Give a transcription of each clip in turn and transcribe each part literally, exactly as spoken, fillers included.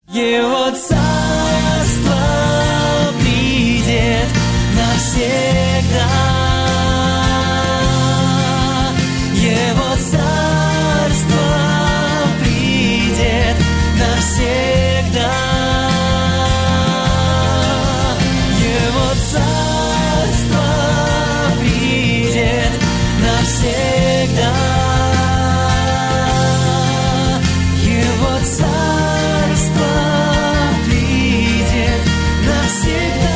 Его царство придет навсегда. Его царство придет навсегда. Его царство придет навсегда. Его царство придет навсегда.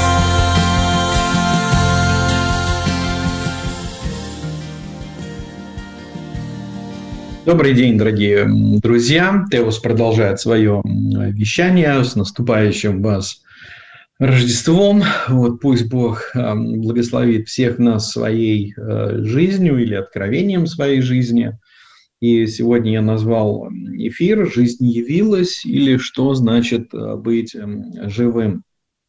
Добрый день, дорогие друзья. Теос продолжает свое вещание. С наступающим вас Рождеством. Вот пусть Бог благословит всех нас своей жизнью или откровением своей жизни. И сегодня я назвал эфир «Жизнь явилась» или «Что значит быть живым?».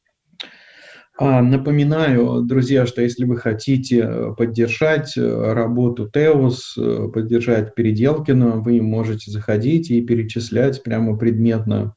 Напоминаю, друзья, что если вы хотите поддержать работу Теос, поддержать Переделкина, вы можете заходить и перечислять прямо предметно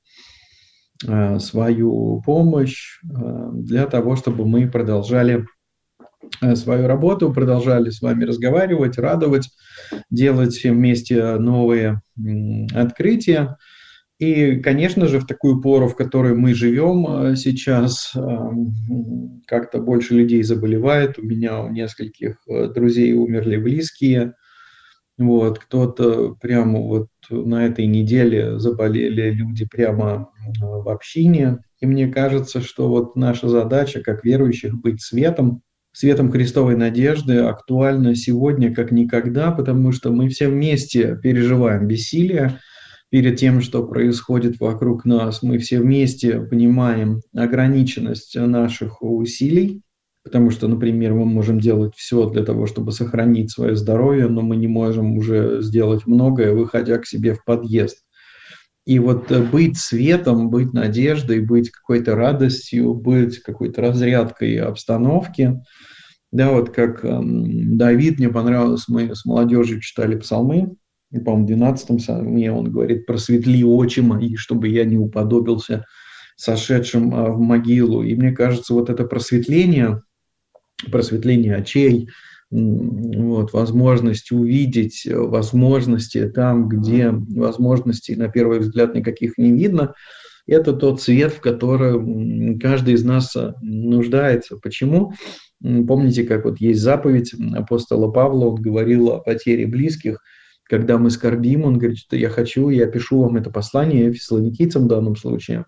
свою помощь для того, чтобы мы продолжали свою работу, продолжали с вами разговаривать, радовать, делать вместе новые открытия. И, конечно же, в такую пору, в которой мы живем сейчас, как-то больше людей заболевает. У меня у нескольких друзей умерли близкие. Вот, кто-то прямо вот на этой неделе заболели люди прямо в общине. И мне кажется, что вот наша задача, как верующих, быть светом, светом Христовой надежды актуальна сегодня как никогда, потому что мы все вместе переживаем бессилие перед тем, что происходит вокруг нас. Мы все вместе понимаем ограниченность наших усилий, потому что, например, мы можем делать все для того, чтобы сохранить свое здоровье, но мы не можем уже сделать многое, выходя к себе в подъезд. И вот быть светом, быть надеждой, быть какой-то радостью, быть какой-то разрядкой обстановки. Да, вот как Давид, мне понравилось, мы с молодежью читали псалмы, и, по-моему, в двенадцатом псалме он говорит: «Просветли очи мои, чтобы я не уподобился сошедшим в могилу». И мне кажется, вот это просветление, просветление очей, вот, возможность увидеть возможности там, где возможностей, на первый взгляд, никаких не видно, это тот свет, в который каждый из нас нуждается. Почему? Помните, как вот есть заповедь апостола Павла, он говорил о потере близких. Когда мы скорбим, он говорит, что я хочу, я пишу вам это послание, фессалоникийцам в данном случае.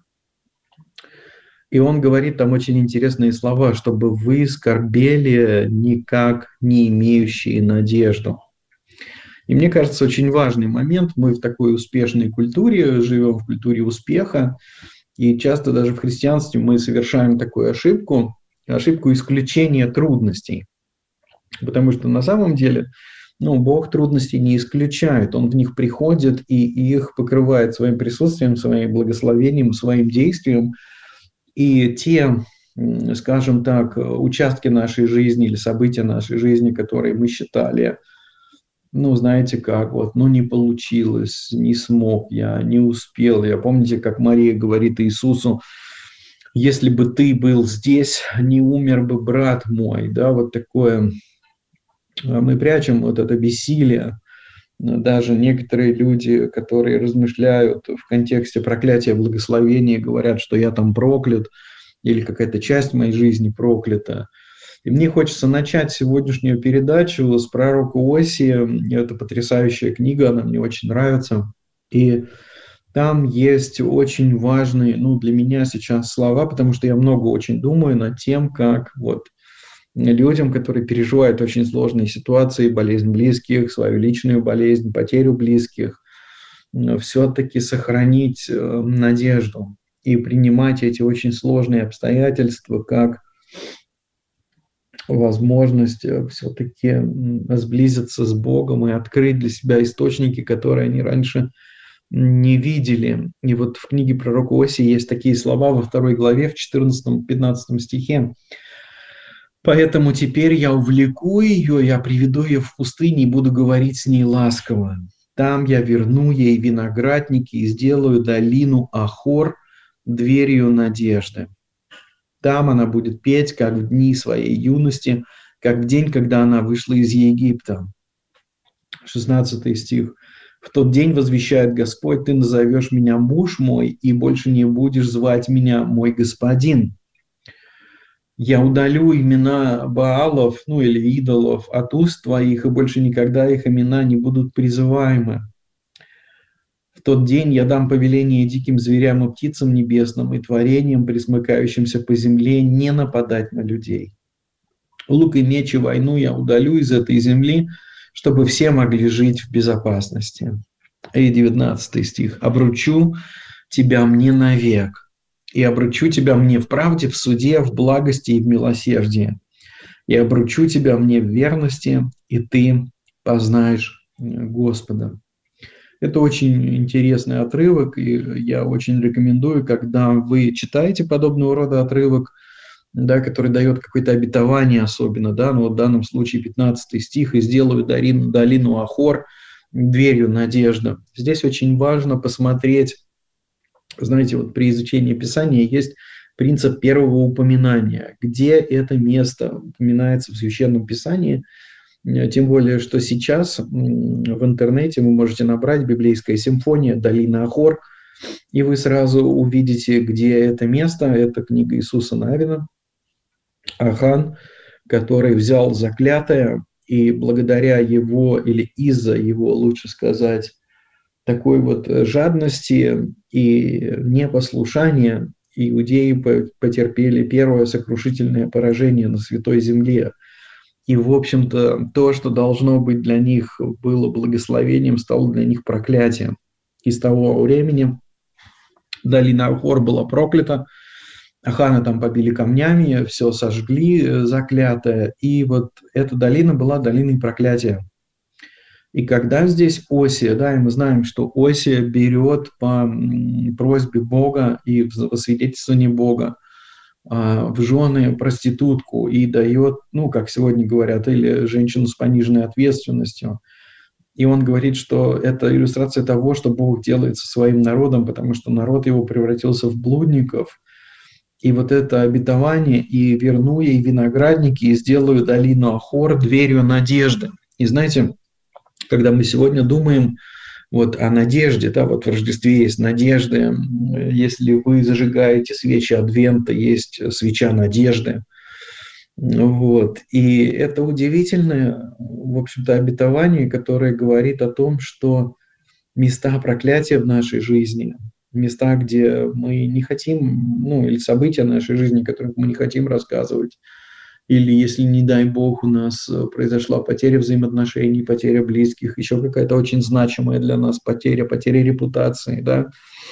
И он говорит там очень интересные слова, чтобы вы скорбели никак не имеющие надежду. И мне кажется, очень важный момент. Мы в такой успешной культуре живем, в культуре успеха. И часто даже в христианстве мы совершаем такую ошибку, ошибку исключения трудностей. Потому что на самом деле, ну, Бог трудностей не исключает. Он в них приходит и их покрывает своим присутствием, своим благословением, своим действием. И те, скажем так, участки нашей жизни или события нашей жизни, которые мы считали, ну, знаете как, вот, ну, не получилось, не смог я, не успел. Я помните, как Мария говорит Иисусу: если бы ты был здесь, не умер бы брат мой, да, вот такое. Мы прячем вот это бессилие. Даже некоторые люди, которые размышляют в контексте проклятия благословения, говорят, что я там проклят, или какая-то часть моей жизни проклята. И мне хочется начать сегодняшнюю передачу с пророка Осии. Это потрясающая книга, она мне очень нравится. И там есть очень важные, ну, для меня сейчас слова, потому что я много очень думаю над тем, как вот людям, которые переживают очень сложные ситуации, болезнь близких, свою личную болезнь, потерю близких, все-таки сохранить надежду и принимать эти очень сложные обстоятельства как возможность все-таки сблизиться с Богом и открыть для себя источники, которые они раньше не видели. И вот в книге пророка Осии есть такие слова во второй главе, в четырнадцатом-пятнадцатом стихе. «Поэтому теперь я увлеку ее, я приведу ее в пустыню и буду говорить с ней ласково. Там я верну ей виноградники и сделаю долину Ахор дверью надежды. Там она будет петь, как в дни своей юности, как в день, когда она вышла из Египта. шестнадцатый стих. В тот день возвещает Господь: ты назовешь меня муж мой, и больше не будешь звать меня мой господин. Я удалю имена Баалов, ну или идолов от уст твоих, и больше никогда их имена не будут призываемы. В тот день я дам повеление диким зверям и птицам небесным, и творениям, пресмыкающимся по земле, не нападать на людей. Лук и меч и войну я удалю из этой земли, чтобы все могли жить в безопасности. И девятнадцатый стих. «Обручу тебя мне навек, и обручу тебя мне в правде, в суде, в благости и в милосердии. И обручу тебя мне в верности, и ты познаешь Господа». Это очень интересный отрывок, и я очень рекомендую, когда вы читаете подобного рода отрывок, да, который дает какое-то обетование особенно, да, ну вот в данном случае пятнадцатый стих, «И сделаю долину, долину Ахор дверью надежды». Здесь очень важно посмотреть, знаете, вот при изучении Писания есть принцип первого упоминания, где это место упоминается в Священном Писании. Тем более, что сейчас в интернете вы можете набрать «Библейская симфония», «Долина Ахор», и вы сразу увидите, где это место. Это книга Иисуса Навина, Ахан, который взял заклятое, и благодаря его, или из-за его, лучше сказать, такой вот жадности и непослушания, иудеи потерпели первое сокрушительное поражение на Святой Земле. И, в общем-то, то, что должно быть для них было благословением, стало для них проклятием. И с того времени долина Ахор была проклята. Ахана там побили камнями, все сожгли заклятое. И вот эта долина была долиной проклятия. И когда здесь Осия, да, и мы знаем, что Осия берет по просьбе Бога и в свидетельствовании Бога в жены проститутку и дает, ну, как сегодня говорят, или женщину с пониженной ответственностью. И он говорит, что это иллюстрация того, что Бог делает со своим народом, потому что народ его превратился в блудников. И вот это обетование, и верну ей виноградники, и сделаю долину Ахор дверью надежды. И знаете, когда мы сегодня думаем вот о надежде, да, вот в Рождестве есть надежды, если вы зажигаете свечи Адвента, есть свеча надежды. Вот. И это удивительное, в общем-то, обетование, которое говорит о том, что места проклятия в нашей жизни, места, где мы не хотим, ну, или события нашей жизни, о которых мы не хотим рассказывать, или если, не дай Бог, у нас произошла потеря взаимоотношений, потеря близких, еще какая-то очень значимая для нас потеря, потеря репутации, да,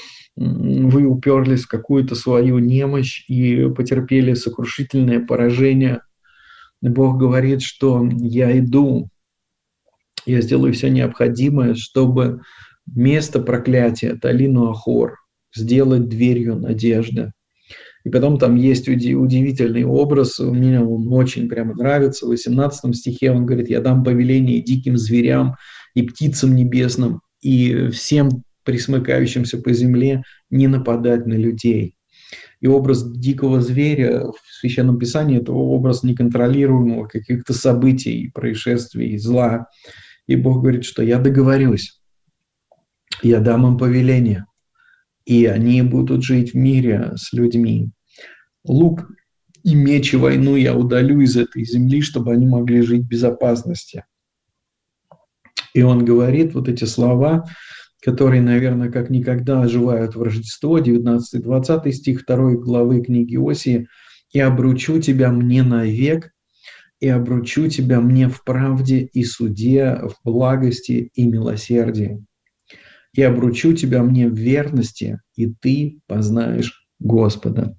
вы уперлись в какую-то свою немощь и потерпели сокрушительное поражение. Бог говорит, что я иду, я сделаю все необходимое, чтобы место проклятия, долину Ахор, сделать дверью надежды. И потом там есть удивительный образ, мне он очень прямо нравится. В восемнадцатом стихе он говорит: «Я дам повеление диким зверям и птицам небесным, и всем пресмыкающимся по земле не нападать на людей». И образ дикого зверя в Священном Писании – это образ неконтролируемого каких-то событий, происшествий, зла. И Бог говорит, что я договорюсь, я дам им повеление, и они будут жить в мире с людьми. Лук и меч и войну я удалю из этой земли, чтобы они могли жить в безопасности. И он говорит вот эти слова, которые, наверное, как никогда оживают в Рождество, девятнадцатый-двадцатый стих второй главы книги Осии. «И обручу тебя мне навек, и обручу тебя мне в правде и суде, в благости и милосердии. И обручу тебя мне в верности, и ты познаешь Господа».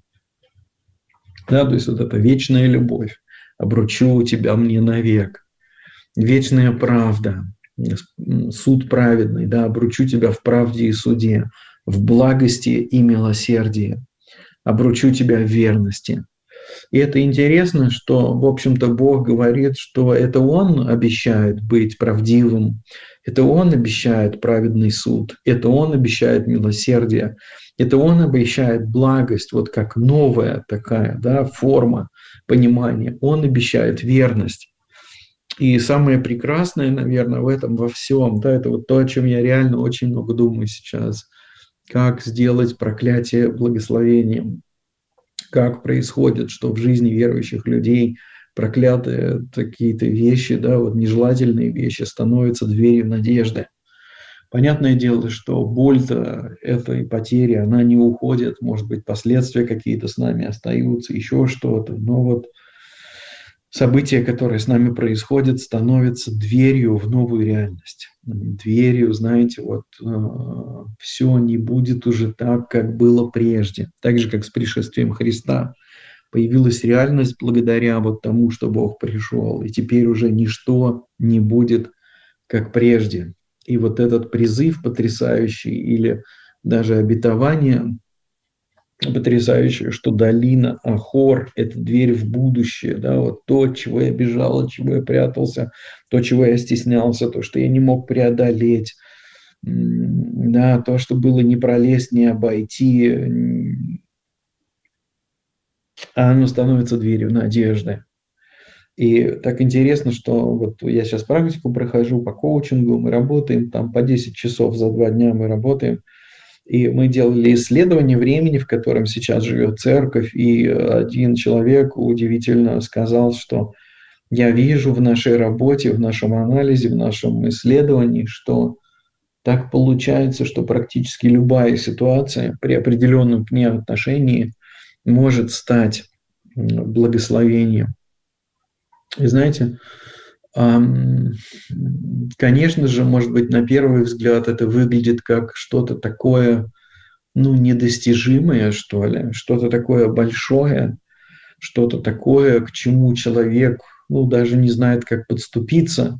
Да, то есть вот эта вечная любовь. Обручу тебя мне навек. Вечная правда, суд праведный, да, обручу тебя в правде и суде, в благости и милосердии. Обручу тебя в верности. И это интересно, что, в общем-то, Бог говорит, что это Он обещает быть правдивым, Это Он обещает праведный суд, это Он обещает милосердие, это Он обещает благость, вот как новая такая, да, форма понимания. Он обещает верность. И самое прекрасное, наверное, в этом во всем, да, это вот то, о чем я реально очень много думаю сейчас. Как сделать проклятие благословением. Как происходит, что в жизни верующих людей проклятые какие-то вещи, да, вот нежелательные вещи становятся дверью надежды. Понятное дело, что боль-то этой потери, она не уходит, может быть, последствия какие-то с нами остаются, еще что-то, но вот события, которые с нами происходят, становятся дверью в новую реальность. Дверью, знаете, вот э, все не будет уже так, как было прежде. Так же, как с пришествием Христа. Появилась реальность благодаря вот тому, что Бог пришел. И теперь уже ничто не будет, как прежде. И вот этот призыв потрясающий или даже обетование потрясающее, что долина Ахор – это дверь в будущее, да, вот то, от чего я бежал, от чего я прятался, то, чего я стеснялся, то, что я не мог преодолеть, да, то, что было не пролезть, не обойти, а оно становится дверью надежды. И так интересно, что вот я сейчас практику прохожу по коучингу, мы работаем там по десять часов за два дня мы работаем, и мы делали исследование времени, в котором сейчас живет церковь, и один человек удивительно сказал, что я вижу в нашей работе, в нашем анализе, в нашем исследовании, что так получается, что практически любая ситуация при определенном к ней отношении может стать благословением. И знаете, конечно же, может быть, на первый взгляд это выглядит как что-то такое, ну, недостижимое, что ли, что-то такое большое, что-то такое, к чему человек, ну, даже не знает, как подступиться.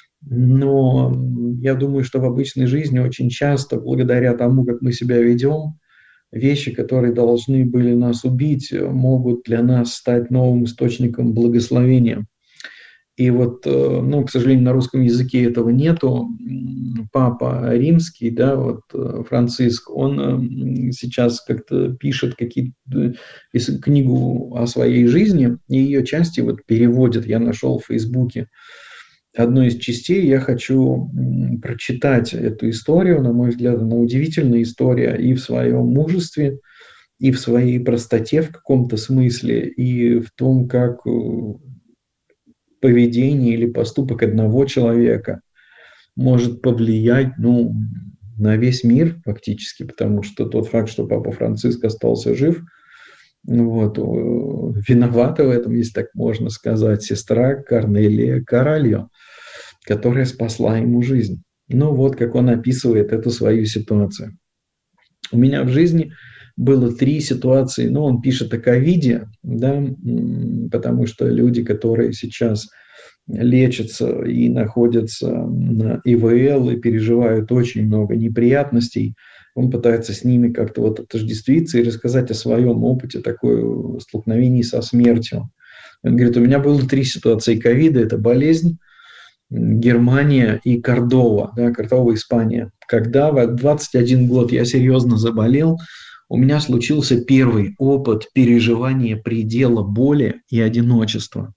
Но я думаю, что в обычной жизни очень часто, благодаря тому, как мы себя ведем, вещи, которые должны были нас убить, могут для нас стать новым источником благословения. И вот, ну, к сожалению, на русском языке этого нету. Папа Римский, да, вот Франциск, он сейчас как-то пишет какие-то книгу о своей жизни, и ее части вот переводит. Я нашел в Фейсбуке одну из частей. Я хочу прочитать эту историю. На мой взгляд, она удивительная история и в своем мужестве, и в своей простоте в каком-то смысле, и в том, как поведение или поступок одного человека может повлиять, ну, на весь мир фактически, потому что тот факт, что папа Франциск остался жив, вот, виновата в этом, если так можно сказать, сестра Корнелия Каральо, которая спасла ему жизнь. Ну вот, как он описывает эту свою ситуацию. У меня в жизни было три ситуации, ну, он пишет о ковиде, да, потому что люди, которые сейчас лечатся и находятся на И В Л и переживают очень много неприятностей, он пытается с ними как-то вот отождествиться и рассказать о своем опыте такой столкновений со смертью. Он говорит, у меня было три ситуации ковида, это болезнь, Германия и Кордова, да, Кордова, Испания. Когда в двадцать один год я серьезно заболел, у меня случился первый опыт переживания предела боли и одиночества.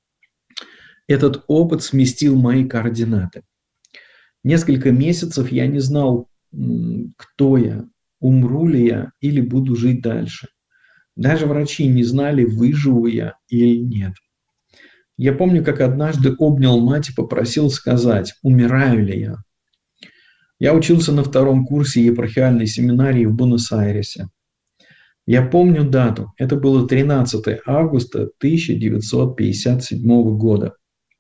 Этот опыт сместил мои координаты. Несколько месяцев я не знал, кто я, умру ли я или буду жить дальше. Даже врачи не знали, выживу я или нет. Я помню, как однажды обнял мать и попросил сказать, умираю ли я. Я учился на втором курсе епархиальной семинарии в Буэнос-Айресе. Я помню дату. Это было тринадцатого августа тысяча девятьсот пятьдесят седьмого года.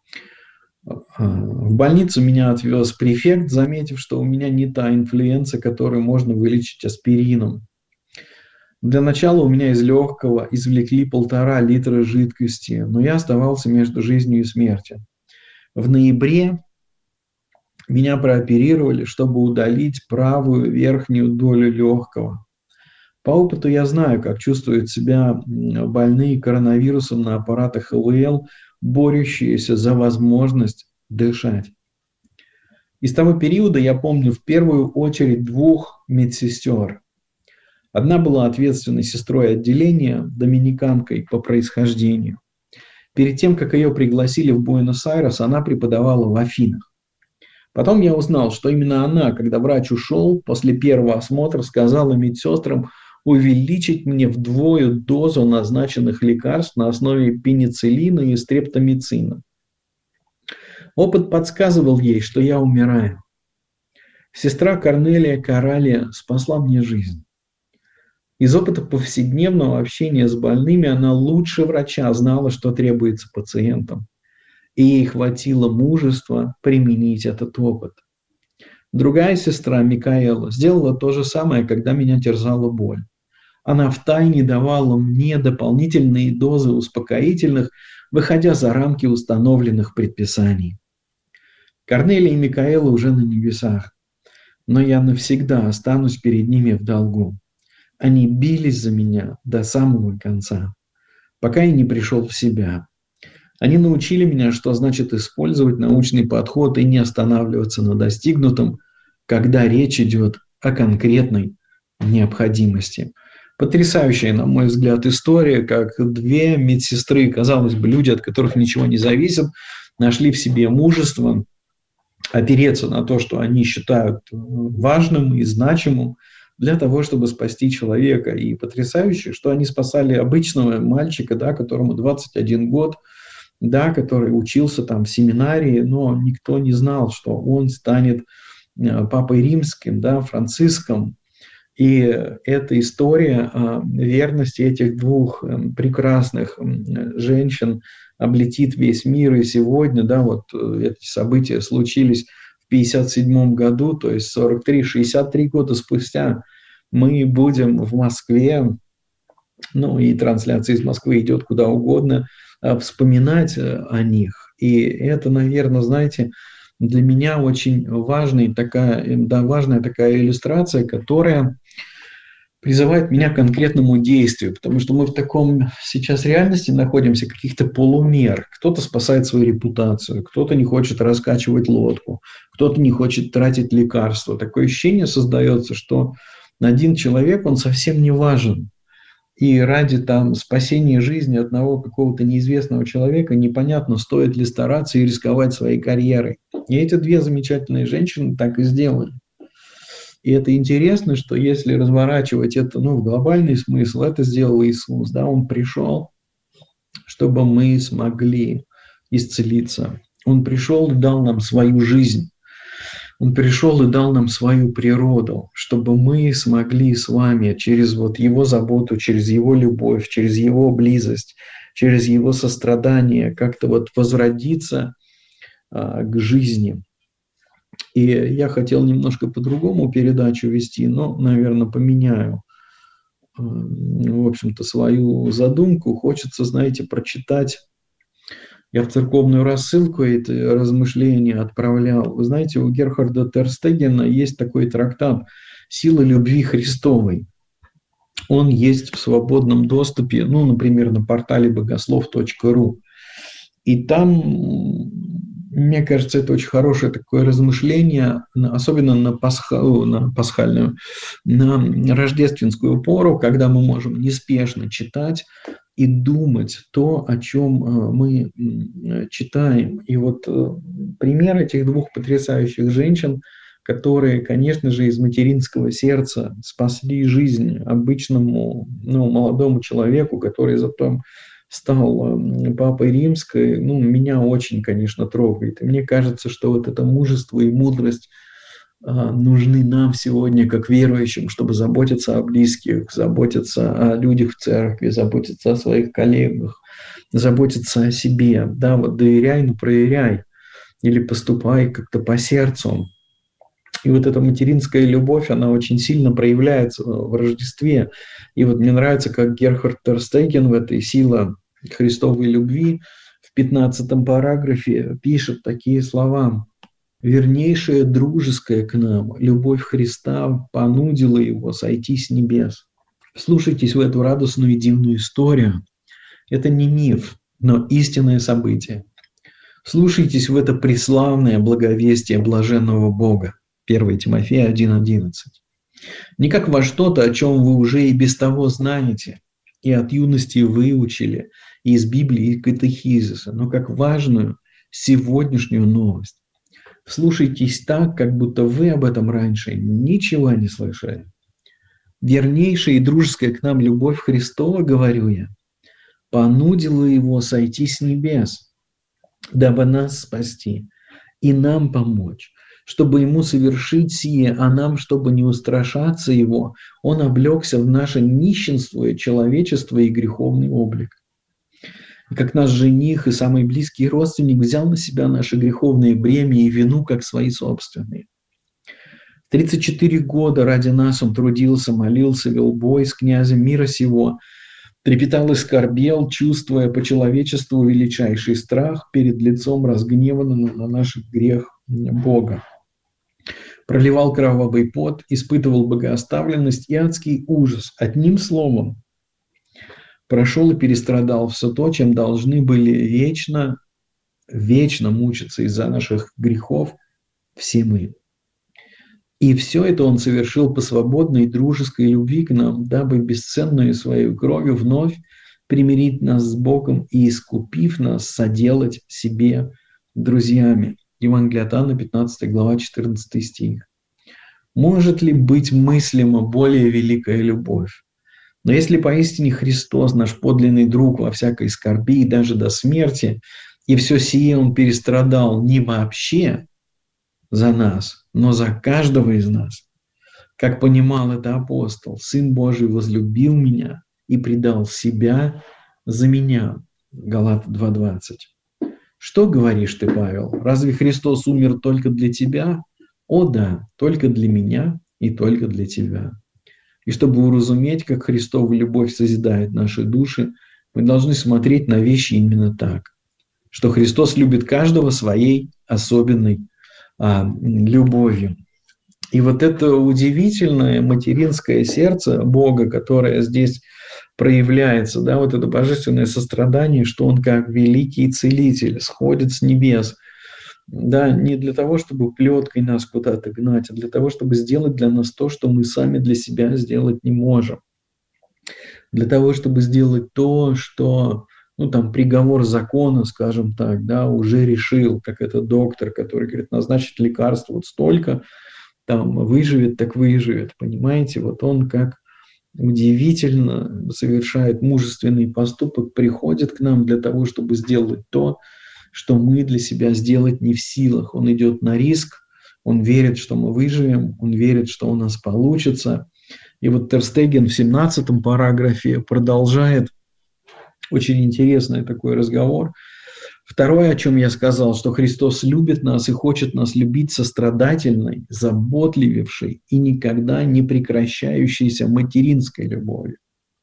В больницу меня отвез префект, заметив, что у меня не та инфлюенция, которую можно вылечить аспирином. Для начала у меня из легкого извлекли полтора литра жидкости, но я оставался между жизнью и смертью. В ноябре меня прооперировали, чтобы удалить правую верхнюю долю легкого. По опыту я знаю, как чувствуют себя больные коронавирусом на аппаратах И В Л, борющиеся за возможность дышать. Из того периода я помню в первую очередь двух медсестер. Одна была ответственной сестрой отделения, доминиканкой по происхождению. Перед тем, как ее пригласили в Буэнос-Айрес, она преподавала в Афинах. Потом я узнал, что именно она, когда врач ушел, после первого осмотра сказала медсестрам увеличить мне вдвое дозу назначенных лекарств на основе пенициллина и стрептомицина. Опыт подсказывал ей, что я умираю. Сестра Корнелия Коралия спасла мне жизнь. Из опыта повседневного общения с больными она лучше врача знала, что требуется пациентам. И ей хватило мужества применить этот опыт. Другая сестра, Микаэла, сделала то же самое, когда меня терзала боль. Она втайне давала мне дополнительные дозы успокоительных, выходя за рамки установленных предписаний. Корнелия и Микаэла уже на небесах, но я навсегда останусь перед ними в долгу. Они бились за меня до самого конца, пока я не пришел в себя. Они научили меня, что значит использовать научный подход и не останавливаться на достигнутом, когда речь идет о конкретной необходимости. Потрясающая, на мой взгляд, история, как две медсестры, казалось бы, люди, от которых ничего не зависит, нашли в себе мужество опереться на то, что они считают важным и значимым, для того, чтобы спасти человека. И потрясающе, что они спасали обычного мальчика, да, которому двадцать один год, да, который учился там в семинарии, но никто не знал, что он станет папой римским, да, Франциском. И эта история верности этих двух прекрасных женщин облетит весь мир. И сегодня, да, вот эти события случились в пятьдесят седьмом году, то есть сорок три шестьдесят три года спустя, мы будем в Москве, ну и трансляция из Москвы идет куда угодно, вспоминать о них. И это, наверное, знаете, для меня очень важная такая, да, важная такая иллюстрация, которая призывает меня к конкретному действию, потому что мы в таком сейчас реальности находимся, каких-то полумер. Кто-то спасает свою репутацию, кто-то не хочет раскачивать лодку, кто-то не хочет тратить лекарства. Такое ощущение создается, что один человек, он совсем не важен. И ради там спасения жизни одного какого-то неизвестного человека непонятно, стоит ли стараться и рисковать своей карьерой. И эти две замечательные женщины так и сделали. И это интересно, что если разворачивать это, ну, в глобальный смысл, это сделал Иисус. Да? Он пришел, чтобы мы смогли исцелиться. Он пришел и дал нам свою жизнь. Он пришел и дал нам свою природу, чтобы мы смогли с вами через вот его заботу, через его любовь, через его близость, через его сострадание как-то вот возродиться а, к жизни. И я хотел немножко по-другому передачу вести, но, наверное, поменяю, в общем-то, свою задумку. Хочется, знаете, прочитать. Я в церковную рассылку эти размышления отправлял. Вы знаете, у Герхарда Терстегена есть такой трактат «Сила любви Христовой». Он есть в свободном доступе, ну, например, на портале богослов точка ру. И там, мне кажется, это очень хорошее такое размышление, особенно на, пасха, на пасхальную, на рождественскую пору, когда мы можем неспешно читать и думать то, о чем мы читаем. И вот пример этих двух потрясающих женщин, которые, конечно же, из материнского сердца спасли жизнь обычному, ну, молодому человеку, который затем стал папой римской, ну, меня очень, конечно, трогает. И мне кажется, что вот это мужество и мудрость нужны нам сегодня, как верующим, чтобы заботиться о близких, заботиться о людях в церкви, заботиться о своих коллегах, заботиться о себе. Да, вот доверяй, но проверяй. Или поступай как-то по сердцу. И вот эта материнская любовь, она очень сильно проявляется в Рождестве. И вот мне нравится, как Герхард Терстеген в этой «Сила Христовой любви» в пятнадцатом параграфе пишет такие слова. «Вернейшая дружеская к нам любовь Христа понудила его сойти с небес». Вслушайтесь в эту радостную и дивную историю. Это не миф, но истинное событие. Слушайтесь в это преславное благовестие блаженного Бога. первое Тимофея один одиннадцать. Не как во что-то, о чем вы уже и без того знаете, и от юности выучили, и из Библии, и катехизиса, но как важную сегодняшнюю новость. Вслушайтесь так, как будто вы об этом раньше ничего не слышали. Вернейшая и дружеская к нам любовь Христова, говорю я, понудила его сойти с небес, дабы нас спасти и нам помочь, чтобы ему совершить сие, а нам, чтобы не устрашаться его, он облегся в наше нищенство и человечество и греховный облик. И как наш жених и самый близкий родственник взял на себя наши греховные бремя и вину, как свои собственные. тридцать четыре года ради нас он трудился, молился, вел бой с князем мира сего, трепетал и скорбел, чувствуя по человечеству величайший страх перед лицом разгневанного на наш грех Бога. Проливал кровавый пот, испытывал богооставленность и адский ужас. Одним словом, прошел и перестрадал все то, чем должны были вечно, вечно мучиться из-за наших грехов все мы. И все это он совершил по свободной дружеской любви к нам, дабы бесценную свою кровью вновь примирить нас с Богом и, искупив нас, соделать себе друзьями. Евангелие от Иоанна, пятнадцатая глава, четырнадцатый стих. Может ли быть мыслимо более великая любовь? Но если поистине Христос, наш подлинный друг во всякой скорби и даже до смерти, и все сие он перестрадал не вообще за нас, но за каждого из нас, как понимал это апостол, Сын Божий возлюбил меня и предал себя за меня. Галат два двадцать. Что говоришь ты, Павел? Разве Христос умер только для тебя? О да, только для меня и только для тебя. И чтобы уразуметь, как Христова любовь созидает наши души, мы должны смотреть на вещи именно так, что Христос любит каждого своей особенной а, любовью. И вот это удивительное материнское сердце Бога, которое здесь проявляется, да, вот это божественное сострадание, что Он как великий целитель сходит с небес, да, не для того, чтобы плеткой нас куда-то гнать, а для того, чтобы сделать для нас то, что мы сами для себя сделать не можем. Для того, чтобы сделать то, что, ну, там, приговор закона, скажем так, да, уже решил, как этот доктор, который говорит, назначить лекарство вот столько, там, выживет, так выживет, понимаете? Вот он как удивительно совершает мужественный поступок, приходит к нам для того, чтобы сделать то, что мы для себя сделать не в силах. Он идет на риск, он верит, что мы выживем, он верит, что у нас получится. И вот Тер Стеген в семнадцатом параграфе продолжает очень интересный такой разговор. Второе, о чем я сказал, что Христос любит нас и хочет нас любить сострадательной, заботливейшей и никогда не прекращающейся материнской любовью.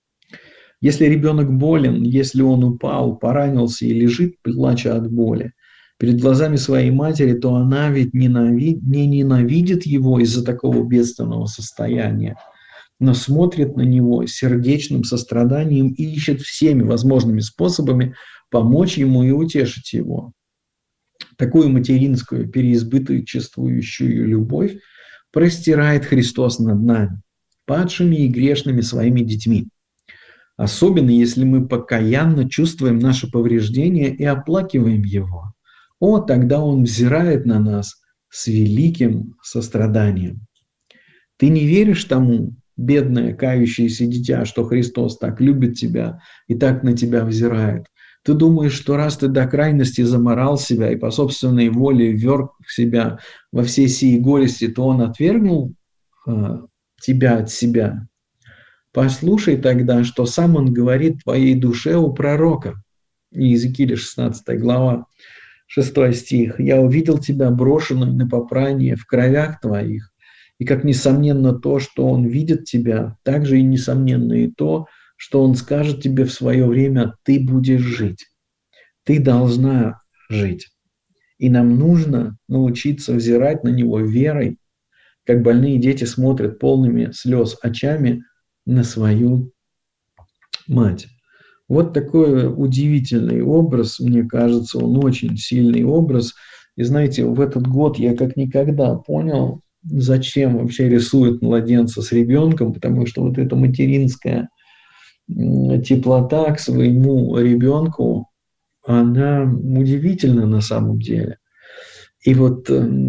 Если ребенок болен, если он упал, поранился и лежит, плача от боли, перед глазами своей матери, то она ведь ненавид... не ненавидит его из-за такого бедственного состояния, но смотрит на него сердечным состраданием и ищет всеми возможными способами помочь ему и утешить его. Такую материнскую, переизбыточествующую любовь простирает Христос над нами, падшими и грешными своими детьми. Особенно, если мы покаянно чувствуем наше повреждение и оплакиваем его. О, тогда Он взирает на нас с великим состраданием. Ты не веришь тому, бедное, кающееся дитя, что Христос так любит тебя и так на тебя взирает? Ты думаешь, что раз ты до крайности заморал себя и по собственной воле вверг себя во все сии горести, то Он отвергнул а, тебя от себя? Послушай тогда, что сам Он говорит твоей душе у пророка. Иезекииля шестнадцатая глава, шестой стих. «Я увидел тебя брошенную на попрание в кровях твоих, и как несомненно то, что Он видит тебя, так же и несомненно и то, что Он скажет тебе в свое время, ты будешь жить, ты должна жить». И нам нужно научиться взирать на Него верой, как больные дети смотрят полными слез очами на свою мать. Вот такой удивительный образ, мне кажется, он очень сильный образ. И знаете, в этот год я как никогда понял, зачем вообще рисуют младенца с ребенком, потому что вот эта материнская теплота к своему ребенку, она удивительна на самом деле. И вот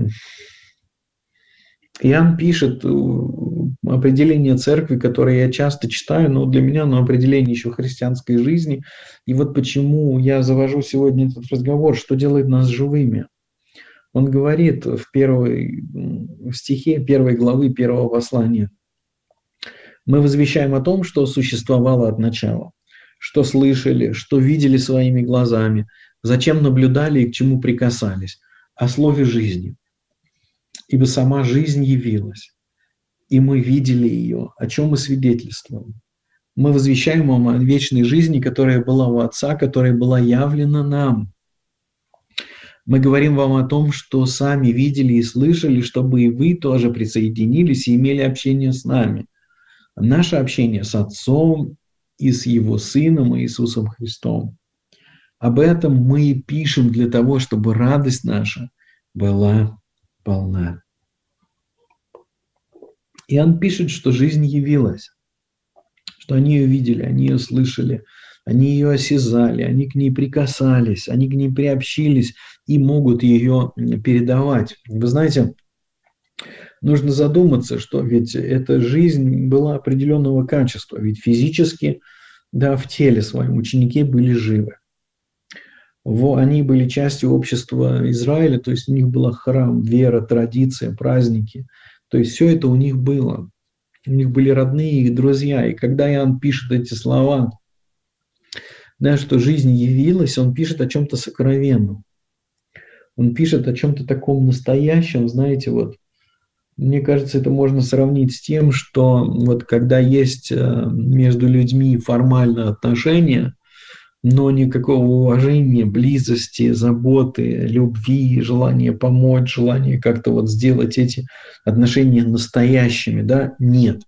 Иоанн пишет определение церкви, которое я часто читаю, но для меня оно определение еще христианской жизни. И вот почему я завожу сегодня этот разговор, что делает нас живыми. Он говорит в, первой, в стихе первой главы первого послания: «Мы возвещаем о том, что существовало от начала, что слышали, что видели своими глазами, зачем наблюдали и к чему прикасались, о слове жизни. Ибо сама жизнь явилась, и мы видели ее, о чем мы свидетельствуем. Мы возвещаем вам о вечной жизни, которая была у Отца, которая была явлена нам. Мы говорим вам о том, что сами видели и слышали, чтобы и вы тоже присоединились и имели общение с нами. Наше общение с Отцом и с Его Сыном Иисусом Христом. Об этом мы и пишем для того, чтобы радость наша была полна». Иоанн пишет, что жизнь явилась, что они ее видели, они ее слышали, они ее осязали, они к ней прикасались, они к ней приобщились и могут ее передавать. Вы знаете, нужно задуматься, что ведь эта жизнь была определенного качества, ведь физически, да, в теле своем ученики были живы. Они были частью общества Израиля, то есть у них был храм, вера, традиция, праздники. То есть все это у них было. У них были родные и друзья. И когда Иоанн пишет эти слова, да, что жизнь явилась, он пишет о чем-то сокровенном. Он пишет о чем-то таком настоящем, знаете, вот. Мне кажется, это можно сравнить с тем, что вот когда есть между людьми формальные отношения, но никакого уважения, близости, заботы, любви, желания помочь, желания как-то вот сделать эти отношения настоящими, да, нет.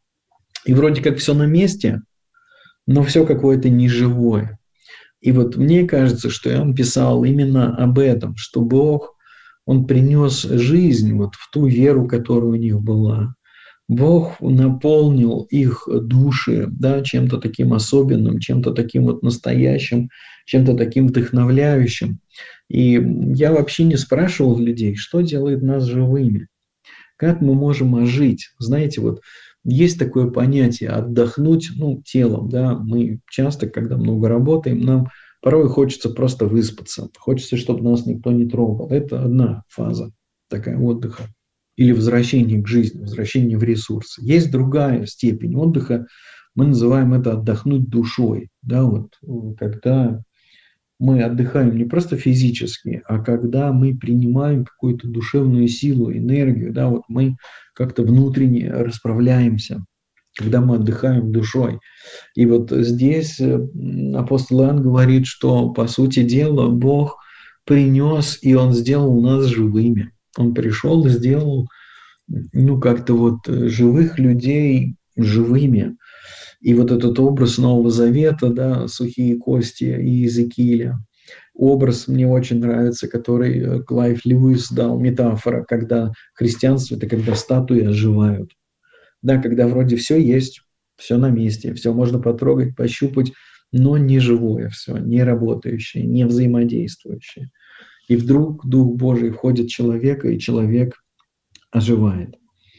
И вроде как все на месте, но все какое-то неживое. И вот мне кажется, что он писал именно об этом, что Бог, Он принес жизнь вот в ту веру, которая у них была. Бог наполнил их души, да, чем-то таким особенным, чем-то таким вот настоящим, чем-то таким вдохновляющим. И я вообще не спрашивал людей, что делает нас живыми, как мы можем ожить. Знаете, вот есть такое понятие отдохнуть, ну, телом, да, мы часто, когда много работаем, нам порой хочется просто выспаться, хочется, чтобы нас никто не трогал. Это одна фаза такая отдыха. Или возвращение к жизни, возвращение в ресурсы. Есть другая степень отдыха, мы называем это отдохнуть душой. Да, вот, когда мы отдыхаем не просто физически, а когда мы принимаем какую-то душевную силу, энергию, да, вот мы как-то внутренне расправляемся, когда мы отдыхаем душой. И вот здесь апостол Иоанн говорит, что, по сути дела, Бог принес, и Он сделал нас живыми. Он пришел и сделал, ну, как-то вот живых людей живыми. И вот этот образ Нового Завета, да, сухие кости и Иезекииля, образ мне очень нравится, который Клайв Льюис дал, метафора, когда христианство – это когда статуи оживают. Да, когда вроде все есть, все на месте, все можно потрогать, пощупать, но не живое все, не работающее, не взаимодействующее. И вдруг Дух Божий входит в человека, и человек оживает.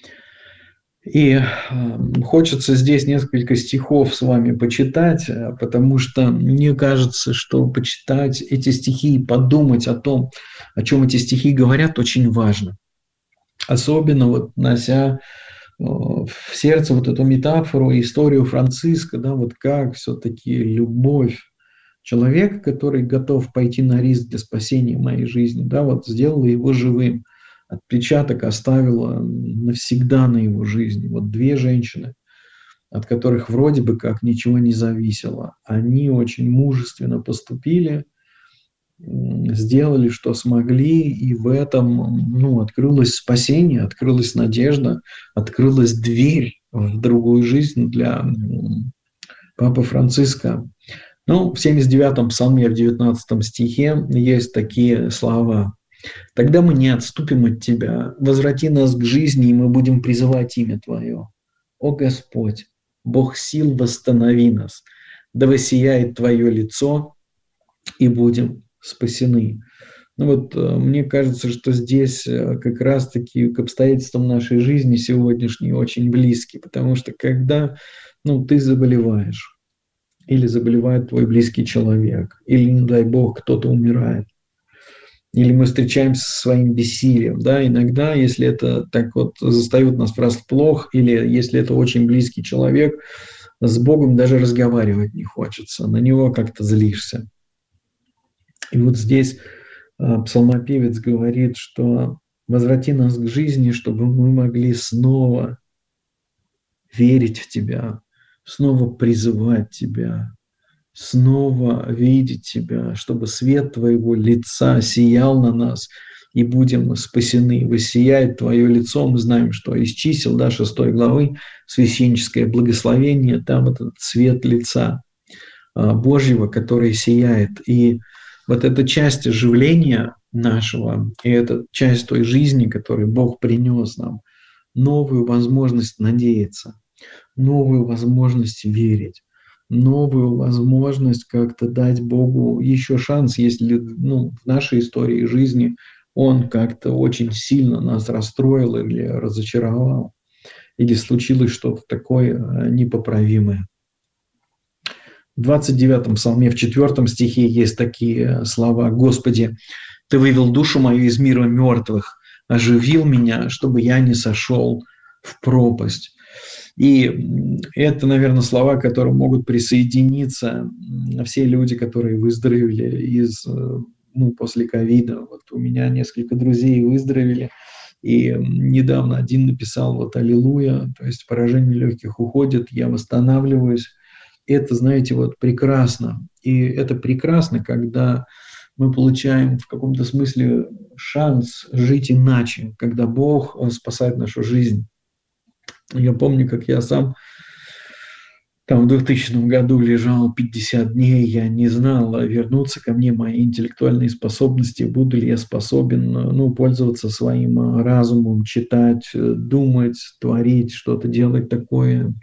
И э, хочется здесь несколько стихов с вами почитать, потому что мне кажется, что почитать эти стихи и подумать о том, о чем эти стихи говорят, очень важно. Особенно вот нося э, в сердце вот эту метафору, историю Франциска, да, вот как все-таки любовь человека, который готов пойти на риск для спасения моей жизни, да, вот сделала его живым, отпечаток оставила навсегда на его жизни. Вот две женщины, от которых вроде бы как ничего не зависело, они очень мужественно поступили, сделали, что смогли, и в этом, ну, открылось спасение, открылась надежда, открылась дверь в другую жизнь для Папы Франциска. Ну, в семьдесят девятом псалме, в девятнадцатом стихе есть такие слова. «Тогда мы не отступим от Тебя, возврати нас к жизни, и мы будем призывать имя Твое. О Господь, Бог сил, восстанови нас, да воссияет Твое лицо, и будем спасены». Ну вот мне кажется, что здесь как раз-таки к обстоятельствам нашей жизни сегодняшней очень близки, потому что когда ну, ты заболеваешь, или заболевает твой близкий человек, или, не дай Бог, кто-то умирает, или мы встречаемся со своим бессилием, да, иногда, если это так вот застает нас врасплох, или если это очень близкий человек, с Богом даже разговаривать не хочется, на него как-то злишься. И вот здесь псалмопевец говорит, что возврати нас к жизни, чтобы мы могли снова верить в Тебя, снова призывать Тебя, снова видеть Тебя, чтобы свет Твоего лица сиял на нас, и будем спасены. Воссияет Твое лицо, мы знаем, что из чисел, да, шестой главы, священническое благословение, там этот цвет лица Божьего, который сияет. И вот эта часть оживления нашего, и эта часть той жизни, которую Бог принес нам, новую возможность надеяться, новую возможность верить, новую возможность как-то дать Богу еще шанс, если ну, в нашей истории жизни Он как-то очень сильно нас расстроил или разочаровал, или случилось что-то такое непоправимое. В двадцать девятом псалме, в четвертом стихе есть такие слова: «Господи, Ты вывел душу мою из мира мертвых, оживил меня, чтобы я не сошел в пропасть». И это, наверное, слова, к которым могут присоединиться все люди, которые выздоровели из, ну, после ковида. Вот у меня несколько друзей выздоровели, и недавно один написал вот «Аллилуйя», то есть поражение легких уходит, я восстанавливаюсь. Это, знаете, вот прекрасно. И это прекрасно, когда мы получаем в каком-то смысле шанс жить иначе, когда Бог, Он спасает нашу жизнь. Я помню, как я сам там в двухтысячном году лежал пятьдесят дней, я не знал, вернутся ко мне мои интеллектуальные способности, буду ли я способен ну, пользоваться своим разумом, читать, думать, творить, что-то делать такое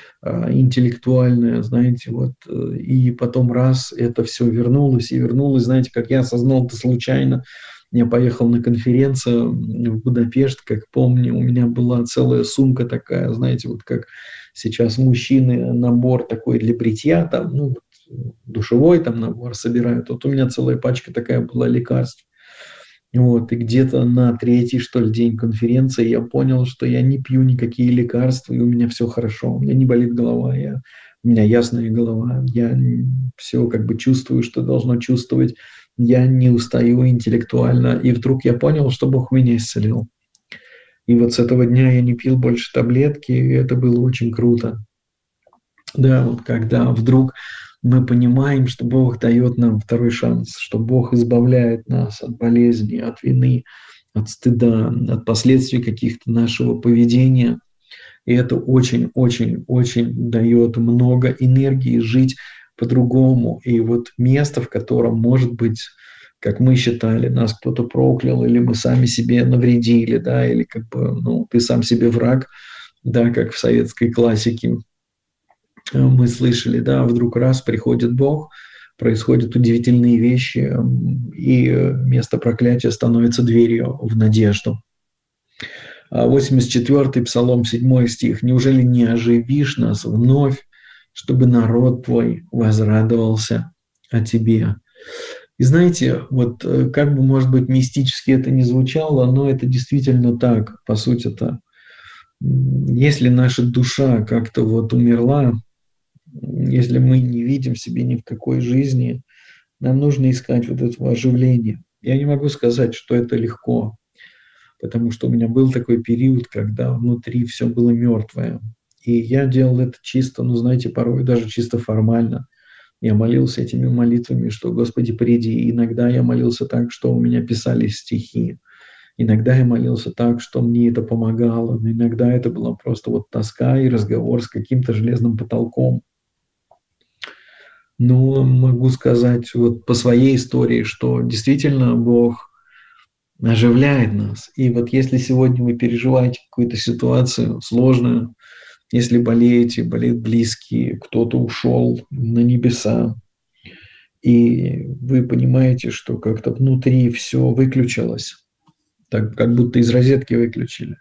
интеллектуальное, знаете, вот, и потом раз это все вернулось, и вернулось, знаете, как я осознал это случайно. Я поехал на конференцию в Будапешт, как помню, у меня была целая сумка такая, знаете, вот как сейчас мужчины набор такой для бритья, там, ну, душевой там набор собирают, вот у меня целая пачка такая была лекарств. Вот, и где-то на третий, что ли, день конференции я понял, что я не пью никакие лекарства, и у меня все хорошо, у меня не болит голова, я, у меня ясная голова, я все как бы чувствую, что должно чувствовать, я не устаю интеллектуально, и вдруг я понял, что Бог меня исцелил. И вот с этого дня я не пил больше таблетки, и это было очень круто. Да, вот когда вдруг мы понимаем, что Бог дает нам второй шанс, что Бог избавляет нас от болезни, от вины, от стыда, от последствий каких-то нашего поведения. И это очень-очень-очень дает много энергии жить по-другому. И вот место, в котором, может быть, как мы считали, нас кто-то проклял, или мы сами себе навредили, да, или как бы, ну, ты сам себе враг, да, как в советской классике мы слышали, да, вдруг раз приходит Бог, происходят удивительные вещи, и место проклятия становится дверью в надежду. восемьдесят четвёртый псалом, седьмой стих. «Неужели не оживишь нас вновь, чтобы народ твой возрадовался о тебе?» И знаете, вот как бы, может быть, мистически это ни звучало, но это действительно так, по сути-то. Если наша душа как-то вот умерла, если мы не видим себе ни в какой жизни, нам нужно искать вот этого оживления. Я не могу сказать, что это легко, потому что у меня был такой период, когда внутри все было мертвое. И я делал это чисто, ну, знаете, порой даже чисто формально. Я молился этими молитвами, что «Господи, приди». И иногда я молился так, что у меня писались стихи. Иногда я молился так, что мне это помогало. Но иногда это была просто вот тоска и разговор с каким-то железным потолком. Но могу сказать вот по своей истории, что действительно Бог оживляет нас. И вот если сегодня вы переживаете какую-то ситуацию сложную, если болеете, болеют близкие, кто-то ушел на небеса, и вы понимаете, что как-то внутри все выключилось, так как будто из розетки выключили.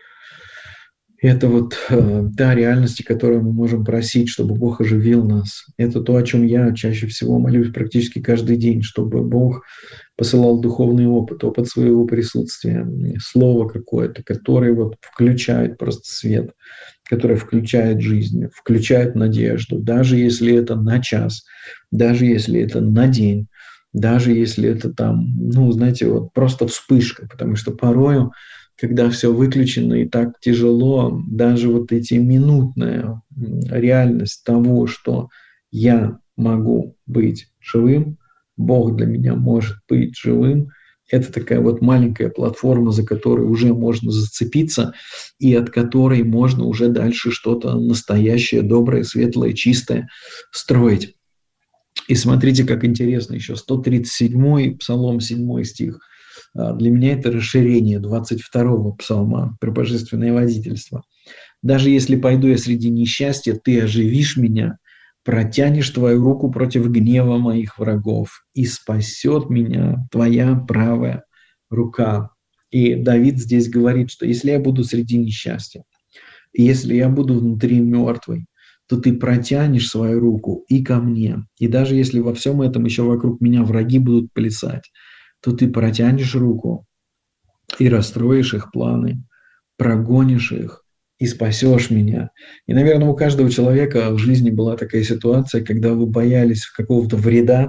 Это вот э, та реальность, которую мы можем просить, чтобы Бог оживил нас. Это то, о чем я чаще всего молюсь практически каждый день, чтобы Бог посылал духовный опыт, опыт своего присутствия, слово какое-то, которое вот включает просто свет, которое включает жизнь, включает надежду, даже если это на час, даже если это на день, даже если это там, ну, знаете, вот просто вспышка, потому что порою, когда все выключено и так тяжело, даже вот эти минутная реальность того, что я могу быть живым, Бог для меня может быть живым, это такая вот маленькая платформа, за которой уже можно зацепиться и от которой можно уже дальше что-то настоящее, доброе, светлое, чистое строить. И смотрите, как интересно, еще сто тридцать седьмой Псалом, седьмой стих. Для меня это расширение двадцать второго Псалма про божественное водительство. «Даже если пойду я среди несчастья, ты оживишь меня, протянешь твою руку против гнева моих врагов, и спасет меня твоя правая рука». И Давид здесь говорит, что если я буду среди несчастья, и если я буду внутри мертвый, то ты протянешь свою руку и ко мне. И даже если во всем этом еще вокруг меня враги будут плясать, то ты протянешь руку и расстроишь их планы, прогонишь их и спасешь меня. И, наверное, у каждого человека в жизни была такая ситуация, когда вы боялись какого-то вреда,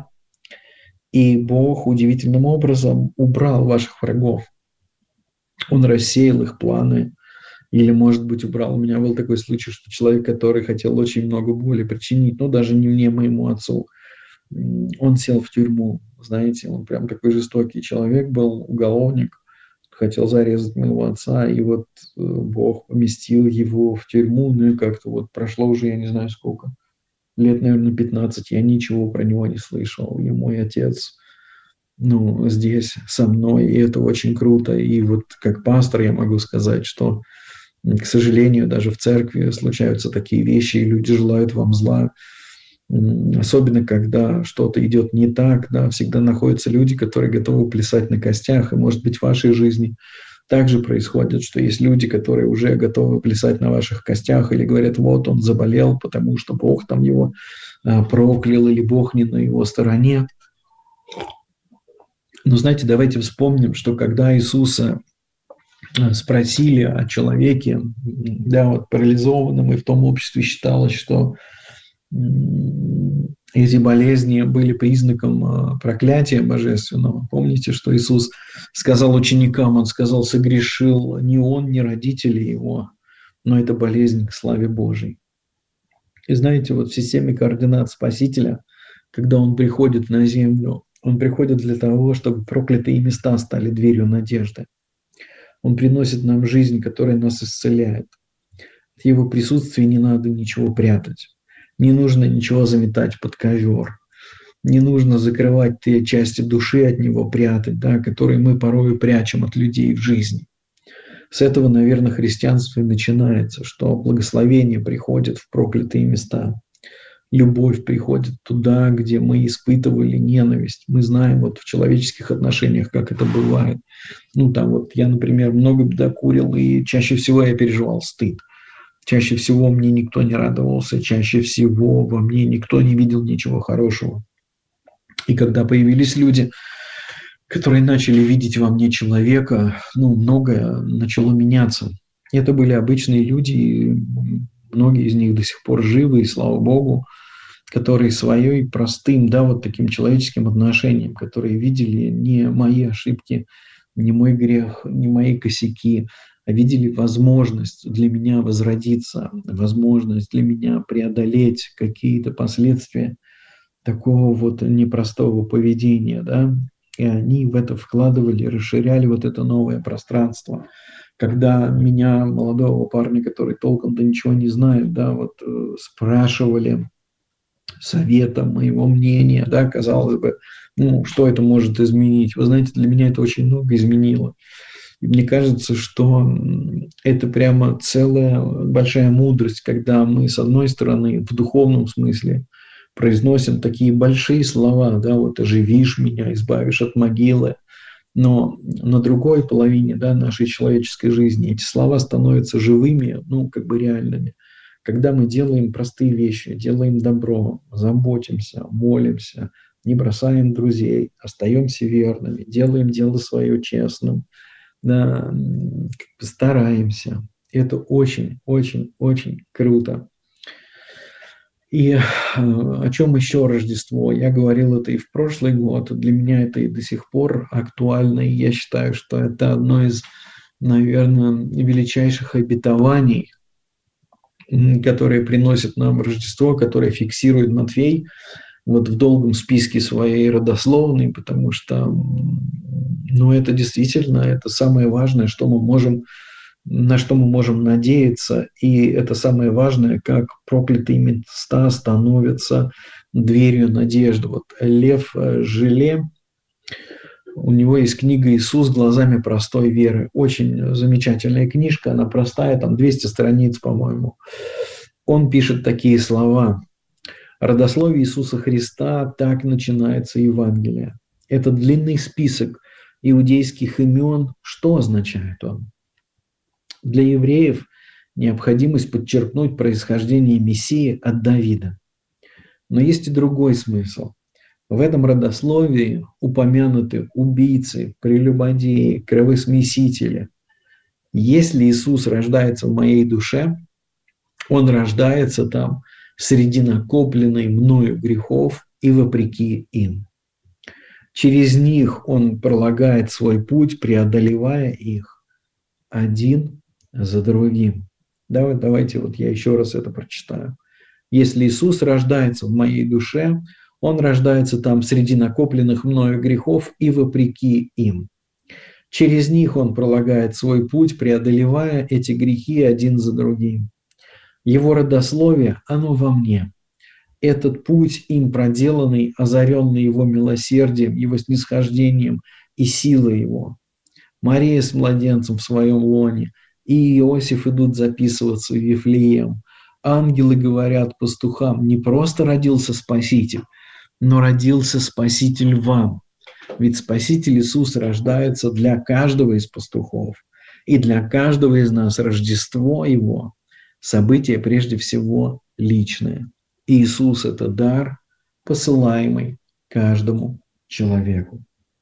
и Бог удивительным образом убрал ваших врагов. Он рассеял их планы. Или, может быть, убрал. У меня был такой случай, что человек, который хотел очень много боли причинить, ну, даже не мне, моему отцу, он сел в тюрьму. Знаете, он прям такой жестокий человек был, уголовник, хотел зарезать моего отца, и вот Бог поместил его в тюрьму, ну и как-то вот прошло уже, я не знаю сколько, лет, наверное, пятнадцать, я ничего про него не слышал, и мой отец, ну, здесь со мной, и это очень круто, и вот как пастор я могу сказать, что, к сожалению, даже в церкви случаются такие вещи, и люди желают вам зла, особенно когда что-то идет не так, да, всегда находятся люди, которые готовы плясать на костях, и, может быть, в вашей жизни также происходит, что есть люди, которые уже готовы плясать на ваших костях или говорят, вот он заболел, потому что Бог там его а, проклял, или Бог не на его стороне. Но, знаете, давайте вспомним, что когда Иисуса спросили о человеке, да, вот парализованном, и в том обществе считалось, что эти болезни были признаком проклятия божественного. Помните, что Иисус сказал ученикам, Он сказал, согрешил не Он, не родители Его, но это болезнь к славе Божией. И знаете, вот в системе координат Спасителя, когда Он приходит на землю, Он приходит для того, чтобы проклятые места стали дверью надежды. Он приносит нам жизнь, которая нас исцеляет. В Его присутствии не надо ничего прятать. Не нужно ничего заметать под ковер. Не нужно закрывать те части души от Него, прятать, да, которые мы порой прячем от людей в жизни. С этого, наверное, христианство и начинается, что благословение приходит в проклятые места. Любовь приходит туда, где мы испытывали ненависть. Мы знаем вот в человеческих отношениях, как это бывает. Ну, там вот я, например, много докурил, и чаще всего я переживал стыд. Чаще всего мне никто не радовался, чаще всего во мне никто не видел ничего хорошего. И когда появились люди, которые начали видеть во мне человека, ну, многое начало меняться. Это были обычные люди, и многие из них до сих пор живы, и слава Богу, которые своей простым, да, вот таким человеческим отношением, которые видели не мои ошибки, не мой грех, не мои косяки, а видели возможность для меня возродиться, возможность для меня преодолеть какие-то последствия такого вот непростого поведения, да, и они в это вкладывали, расширяли вот это новое пространство. Когда меня, молодого парня, который толком-то ничего не знает, да, вот спрашивали, совета, моего мнения, да, казалось бы, ну, что это может изменить? Вы знаете, для меня это очень много изменило. И мне кажется, что это прямо целая большая мудрость, когда мы, с одной стороны, в духовном смысле произносим такие большие слова, да, вот «оживишь меня, избавишь от могилы», но на другой половине, да, нашей человеческой жизни эти слова становятся живыми, ну, как бы реальными. Когда мы делаем простые вещи, делаем добро, заботимся, молимся, не бросаем друзей, остаемся верными, делаем дело свое честным, да, стараемся. Это очень, очень, очень круто. И о чем еще Рождество? Я говорил это и в прошлый год, для меня это и до сих пор актуально, и я считаю, что это одно из, наверное, величайших обетований, которые приносит нам Рождество, которое фиксирует Матфей вот в долгом списке своей родословной, потому что, ну, это действительно, это самое важное, что мы можем, на что мы можем надеяться, и это самое важное, как проклятые места становятся дверью надежды. Вот Лев Жиле, у него есть книга «Иисус глазами простой веры». Очень замечательная книжка, она простая, там двести страниц, по-моему. Он пишет такие слова. Родословие Иисуса Христа, так начинается Евангелие. Это длинный список иудейских имен. Что означает он? Для евреев необходимость подчеркнуть происхождение Мессии от Давида. Но есть и другой смысл. В этом родословии упомянуты убийцы, прелюбодеи, кровосмесители. Если Иисус рождается в моей душе, Он рождается там среди накопленной мною грехов и вопреки им. Через них Он пролагает свой путь, преодолевая их один за другим. Давай, давайте вот я еще раз это прочитаю. Если Иисус рождается в моей душе, Он рождается там среди накопленных мною грехов и вопреки им. Через них Он пролагает свой путь, преодолевая эти грехи один за другим. Его родословие, оно во мне. Этот путь, им проделанный, озаренный Его милосердием, Его снисхождением и силой Его. Мария с младенцем в своем лоне и Иосиф идут записываться в Вифлеем. Ангелы говорят пастухам, не просто родился Спаситель, но родился Спаситель вам. Ведь Спаситель Иисус рождается для каждого из пастухов. И для каждого из нас Рождество Его – событие прежде всего личное. Иисус – это дар, посылаемый каждому человеку.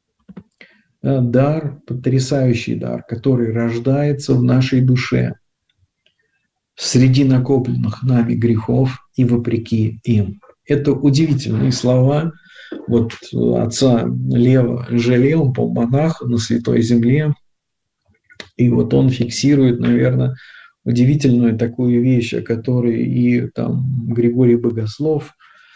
Дар, потрясающий дар, который рождается в нашей душе среди накопленных нами грехов и вопреки им. Это удивительные слова вот отца Лева Жиле, он был монах на Святой Земле, и вот он фиксирует, наверное, удивительную такую вещь, о которой и там Григорий Богослов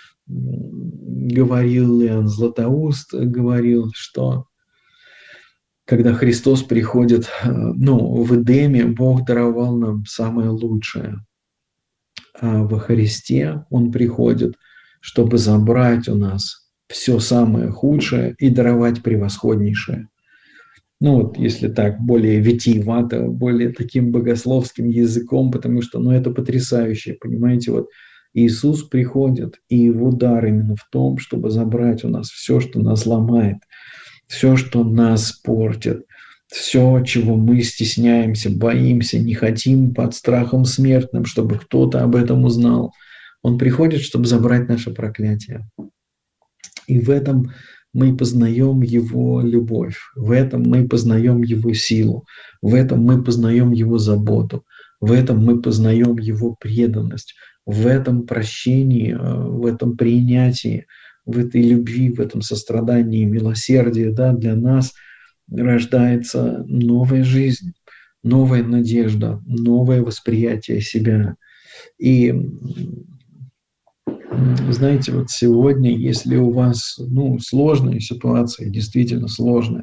говорил, Иоанн Златоуст говорил, что когда Христос приходит, ну, в Эдеме Бог даровал нам самое лучшее, а во Христе Он приходит, чтобы забрать у нас все самое худшее и даровать превосходнейшее. Ну вот, если так, более витиевато, более таким богословским языком, потому что, ну, это потрясающе, понимаете, вот Иисус приходит, и Его дар именно в том, чтобы забрать у нас все, что нас ломает, все, что нас портит, все, чего мы стесняемся, боимся, не хотим под страхом смертным, чтобы кто-то об этом узнал. Он приходит, чтобы забрать наше проклятие. И в этом мы познаем Его любовь, в этом мы познаем Его силу, в этом мы познаем Его заботу, в этом мы познаем Его преданность, в этом прощении, в этом принятии, в этой любви, в этом сострадании, милосердии, да, для нас рождается новая жизнь, новая надежда, новое восприятие себя. И знаете, вот сегодня, если у вас, ну, сложная ситуация, действительно сложная,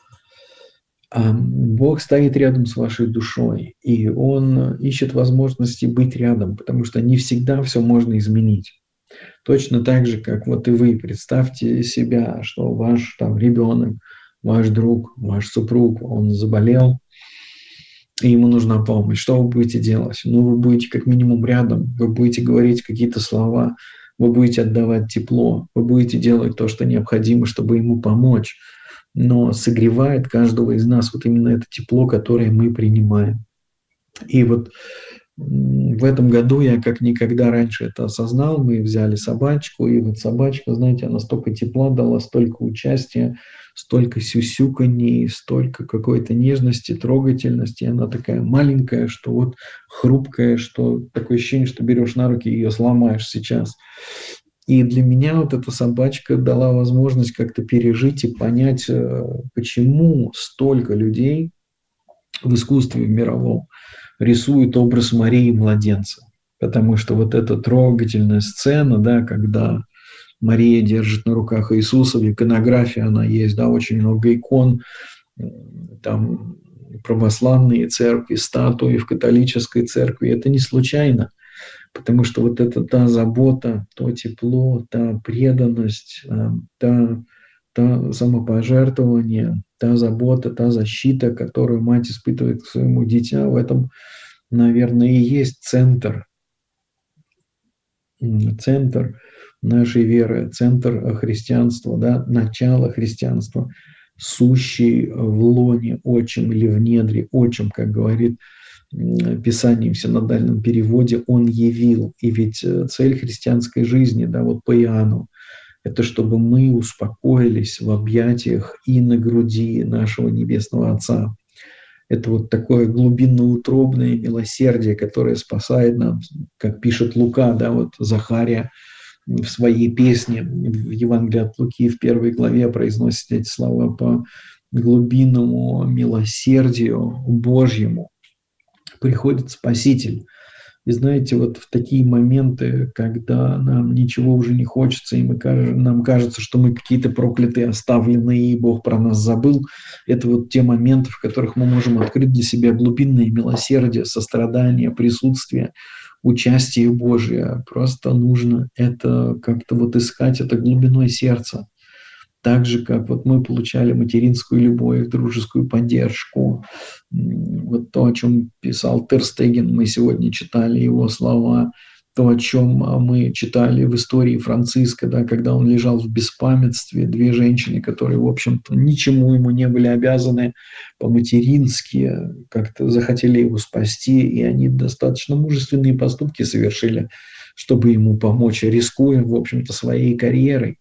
Бог стоит рядом с вашей душой, и Он ищет возможности быть рядом, потому что не всегда все можно изменить. Точно так же, как вот и вы. Представьте себя, что ваш там ребенок, ваш друг, ваш супруг, он заболел, и ему нужна помощь. Что вы будете делать? Ну, вы будете как минимум рядом, вы будете говорить какие-то слова, вы будете отдавать тепло, вы будете делать то, что необходимо, чтобы ему помочь. Но согревает каждого из нас вот именно это тепло, которое мы принимаем. И вот в этом году я как никогда раньше это осознал. Мы взяли собачку, и вот собачка, знаете, она столько тепла дала, столько участия, столько сюсюканий, столько какой-то нежности, трогательности. Она такая маленькая, что вот хрупкая, что такое ощущение, что берешь на руки и ее сломаешь сейчас. И для меня вот эта собачка дала возможность как-то пережить и понять, почему столько людей в искусстве мировом рисуют образ Марии младенца. Потому что вот эта трогательная сцена, да, когда Мария держит на руках Иисуса, в иконографии она есть, да, очень много икон, там православные церкви, статуи в католической церкви. Это не случайно, потому что вот это та забота, то тепло, та преданность, та, та самопожертвование, та забота, та защита, которую мать испытывает к своему дитя, в этом, наверное, и есть центр, центр нашей веры, центр христианства, да, начало христианства, сущий в лоне отчим или в недре отчим, как говорит Писание в синодальном переводе, он явил. И ведь цель христианской жизни, да, вот по Иоанну, это чтобы мы успокоились в объятиях и на груди нашего Небесного Отца. Это вот такое глубинно-утробное милосердие, которое спасает нас, как пишет Лука, да, вот Захария в своей песне, в Евангелии от Луки в первой главе произносит эти слова: по глубинному милосердию Божьему приходит Спаситель. И знаете, вот в такие моменты, когда нам ничего уже не хочется, и мы, нам кажется, что мы какие-то проклятые, оставленные, и Бог про нас забыл, это вот те моменты, в которых мы можем открыть для себя глубинное милосердие, сострадание, присутствие, участие Божие. Просто нужно это как-то вот искать, это глубиной сердца. Так же, как вот мы получали материнскую любовь, дружескую поддержку. Вот то, о чем писал Тер Стеген, мы сегодня читали его слова. То, о чем мы читали в истории Франциска, да, когда он лежал в беспамятстве. Две женщины, которые, в общем-то, ничему ему не были обязаны, по-матерински как-то захотели его спасти, и они достаточно мужественные поступки совершили, чтобы ему помочь, рискуя, в общем-то, своей карьерой.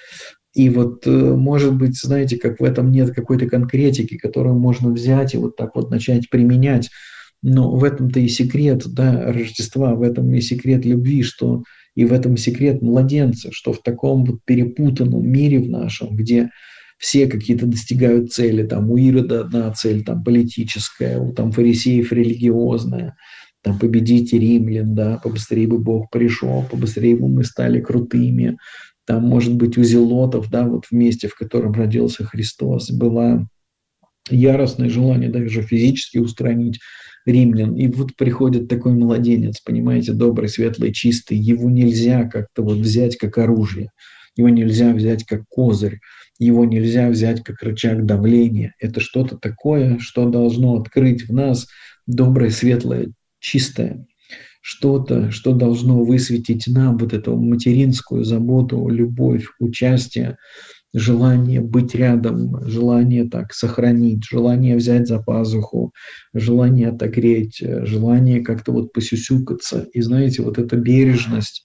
И вот, может быть, знаете, как в этом нет какой-то конкретики, которую можно взять и вот так вот начать применять. Но в этом-то и секрет, да, Рождества, в этом и секрет любви, что и в этом секрет младенца, что в таком вот перепутанном мире в нашем, где все какие-то достигают цели, там у Ирода одна цель, там политическая, у там фарисеев религиозная, там победите римлян, да, побыстрее бы Бог пришел, побыстрее бы мы стали крутыми. Там, может быть, у зелотов, да, вот в месте, в котором родился Христос, было яростное желание даже физически устранить римлян. И вот приходит такой младенец, понимаете, добрый, светлый, чистый. Его нельзя как-то вот взять как оружие, его нельзя взять как козырь, его нельзя взять как рычаг давления. Это что-то такое, что должно открыть в нас доброе, светлое, чистое. Что-то, что должно высветить нам вот эту материнскую заботу, любовь, участие, желание быть рядом, желание так сохранить, желание взять за пазуху, желание отогреть, желание как-то вот посюсюкаться. И знаете, вот эта бережность,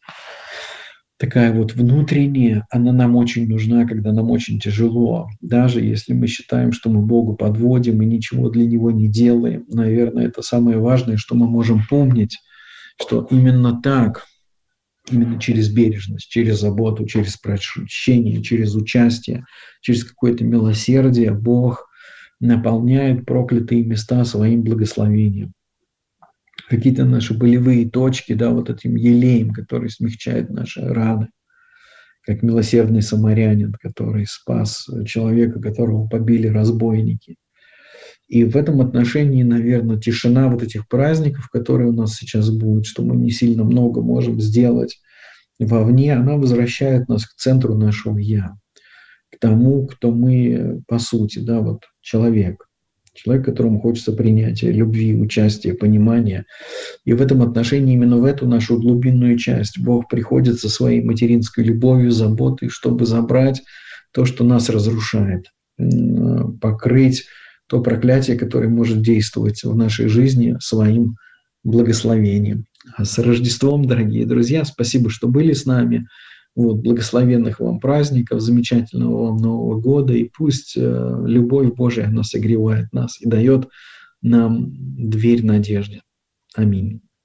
такая вот внутренняя, она нам очень нужна, когда нам очень тяжело. Даже если мы считаем, что мы Богу подводим и ничего для Него не делаем, наверное, это самое важное, что мы можем помнить, что именно так, именно через бережность, через заботу, через прощение, через участие, через какое-то милосердие Бог наполняет проклятые места своим благословением. Какие-то наши болевые точки, да, вот этим елеем, который смягчает наши раны, как милосердный самарянин, который спас человека, которого побили разбойники. И в этом отношении, наверное, тишина вот этих праздников, которые у нас сейчас будут, что мы не сильно много можем сделать, вовне, она возвращает нас к центру нашего «я», к тому, кто мы по сути, да, вот человек. Человек, которому хочется принятия, любви, участия, понимания. И в этом отношении, именно в эту нашу глубинную часть Бог приходит со своей материнской любовью, заботой, чтобы забрать то, что нас разрушает, покрыть то проклятие, которое может действовать в нашей жизни своим благословением. С Рождеством, дорогие друзья! Спасибо, что были с нами. Вот, благословенных вам праздников, замечательного вам Нового года, и пусть э, любовь Божия, она согревает нас и дает нам дверь надежды. Аминь.